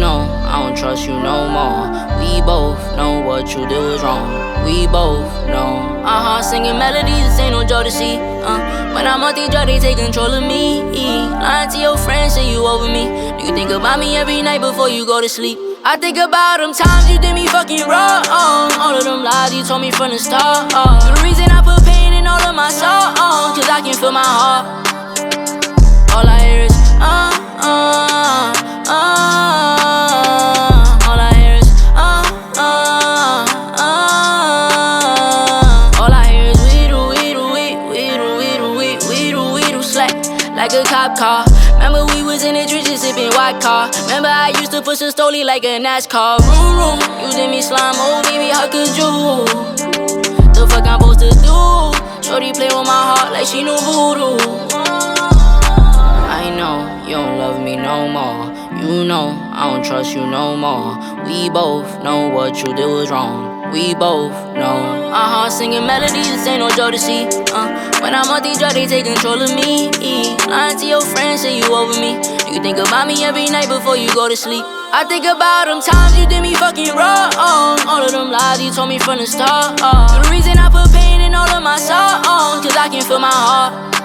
know I don't trust you no more. We both know what you did was wrong. We both know. Singing melodies, this ain't no joke to see. When I'm out the drug, they take control of me. Lying to your friends, say you over me. Do you think about me every night before you go to sleep? I think about them times you did me fucking wrong. All of them lies you told me from the start. The reason I put pain in all of my songs, cause I can feel my heart. All I hear is all I hear is all I hear is we do slack like a cop car. Remember we was in the trenches sipping white car. Remember I used to push a stoley like a NASCAR. Room room, using me slime, oh baby, how could you? The fuck I'm supposed to do? Shorty play with my heart like she knew voodoo. I know you don't love me no more. You know I don't trust you no more. We both know what you did was wrong. We both know. Singing melodies, this ain't no joke to see. When I'm out these drugs, they take control of me. Lying to your friends, say you over me. Do you think about me every night before you go to sleep? I think about them times you did me fucking wrong. All of them lies you told me from the start. The reason I put pain in all of my songs, cause I can feel my heart.